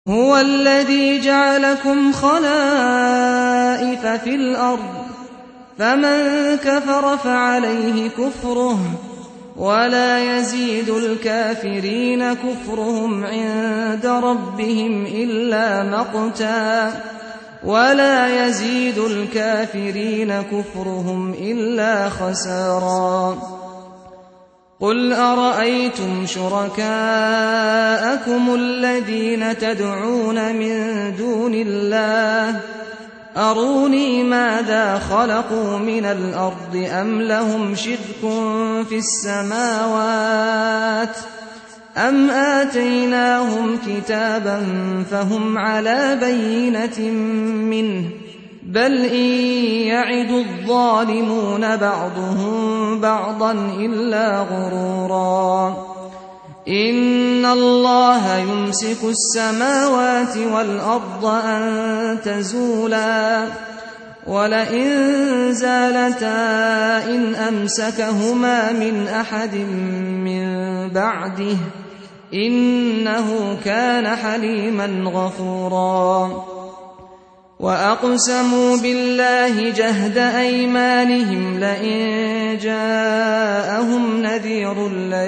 هُوَ الَّذِي جَعَلَكُمْ خَلَائِفَ فِي الْأَرْضِ فَمَن كَفَرَ فَعَلَيْهِ كُفْرُهُ وَلَا يَزِيدُ الْكَافِرِينَ كُفْرُهُمْ عِندَ رَبِّهِمْ إِلَّا مَقْتًا وَلَا يَزِيدُ الْكَافِرِينَ كُفْرُهُمْ إِلَّا خَسَارًا قُلْ أَرَأَيْتُمْ شُرَكَاءَكُمُ الَّذِينَ تَدْعُونَ مِن دُونِ اللَّهِ أَرُونِي مَاذَا خَلَقُوا مِنَ الْأَرْضِ أَمْ لَهُمْ شِرْكٌ فِي السَّمَاوَاتِ أَمْ آتَيْنَاهُمْ كِتَابًا فَهُمْ عَلَىٰ بَيِّنَةٍ مِّنْهُ بَلْ إِن يَعِدُ الظَّالِمُونَ بَعْضُهُم بَعْضًا إِلَّا غُرُورًا إِنَّ اللَّهَ يُمْسِكُ السَّمَاوَاتِ وَالْأَرْضَ أَن تَزُولَا وَلَئِن زَالَتَا إِنْ أَمْسَكَهُمَا مِنْ أَحَدٍ مِّن بَعْدِهِ إِنَّهُ كَانَ حَلِيمًا غَفُورًا وَأَقْسَمُوا بِاللَّهِ جَهْدَ أَيْمَانِهِمْ لَئِن جَاءَهُمْ نَذِيرٌ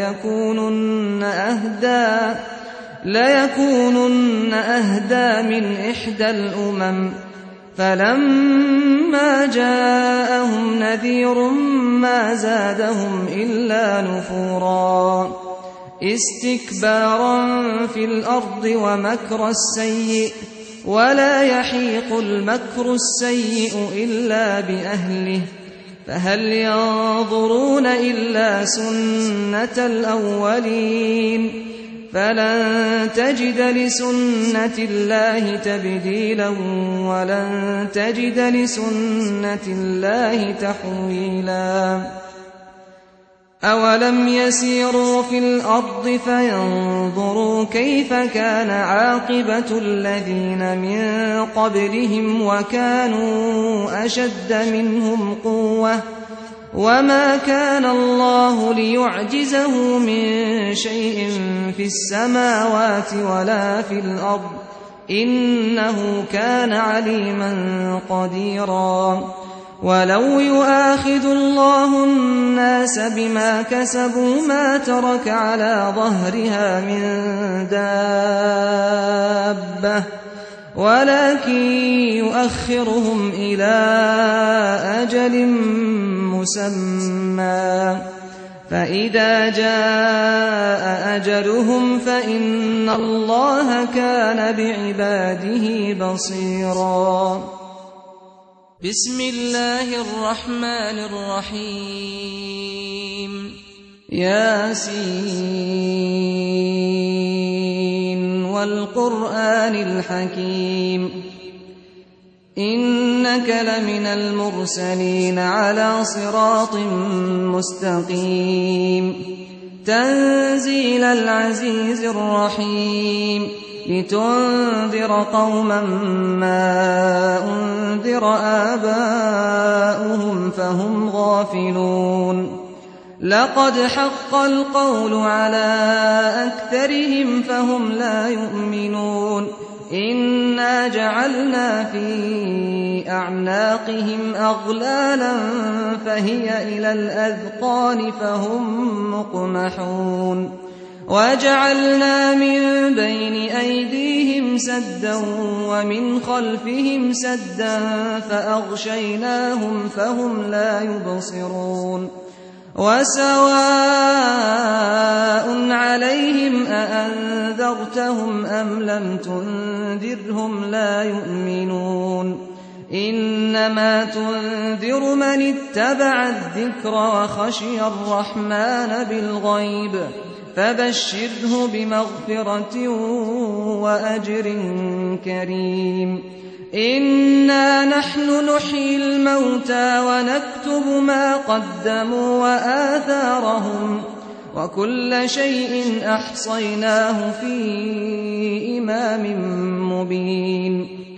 لَّيَكُونُنَّ أَهْدَىٰ مِنْ إِحْدَى الْأُمَمِ فَلَمَّا جَاءَهُمْ نَذِيرٌ مَّا زَادَهُمْ إِلَّا نُفُورًا اسْتِكْبَارًا فِي الْأَرْضِ وَمَكْرَ السَّيِّئِ وَلَا يَحِيقُ الْمَكْرُ السَّيِّئُ إِلَّا بِأَهْلِهِ فَهَلْ يَنظُرُونَ إِلَّا سُنَّةَ الْأَوَّلِينَ فَلَن تَجِدَ لِسُنَّةِ اللَّهِ تَبْدِيلًا وَلَن تَجِدَ لِسُنَّةِ اللَّهِ تَحْوِيلًا أَوَلَمْ يَسِيرُوا فِي الْأَرْضِ فَيَنظُرُوا كَيْفَ كَانَ عَاقِبَةُ الَّذِينَ مِن قَبْلِهِمْ وَكَانُوا أَشَدَّ مِنْهُمْ قُوَّةً وَمَا كَانَ اللَّهُ لِيُعْجِزَهُ مِن شَيْءٍ فِي السَّمَاوَاتِ وَلَا فِي الْأَرْضِ إِنَّهُ كَانَ عَلِيمًا قَدِيرًا وَلَوْ يُؤَاخِذُ اللَّهُ النَّاسَ بِمَا كَسَبُوا مَا تَرَكَ عَلَىٰ ظَهْرِهَا مِن دَابَّةٍ وَلَٰكِن يُؤَخِّرُهُمْ إِلَىٰ أَجَلٍ مُّسَمًّى فَإِذَا جَاءَ أَجَلُهُمْ فَإِنَّ اللَّهَ كَانَ بِعِبَادِهِ بَصِيرًا بسم الله الرحمن الرحيم ياسين والقرآن الحكيم إنك لمن المرسلين على صراط مستقيم تنزيل العزيز الرحيم لتنذر قوما ما أنذر آباؤهم فهم غافلون لقد حق القول على أكثرهم فهم لا يؤمنون إنا جعلنا في أعناقهم أغلالا فهي إلى الأذقان فهم مقمحون وَجَعَلْنَا مِن بَيْنِ أَيْدِيهِمْ سَدًّا وَمِنْ خَلْفِهِمْ سَدًّا فَأَغْشَيْنَاهُمْ فَهُمْ لا يُبْصِرُونَ وَسَوَاءٌ عَلَيْهِمْ أَأَنذَرْتَهُمْ أَمْ لَمْ تُنذِرْهُمْ لَا يُؤْمِنُونَ إِنَّمَا تُنذِرُ مَنِ اتَّبَعَ الذِّكْرَ وَخَشِيَ الرَّحْمَٰنَ بِالْغَيْبِ فَبَشِّرْهُ بِمَغْفِرَةٍ وَأَجْرٍ كَرِيمٍ إِنَّا نَحْنُ نُحْيِي الْمَوْتَىٰ وَنَكْتُبُ مَا قَدَّمُوا وَآثَارَهُمْ وَكُلَّ شَيْءٍ أَحْصَيْنَاهُ فِي إِمَامٍ مُّبِينٍ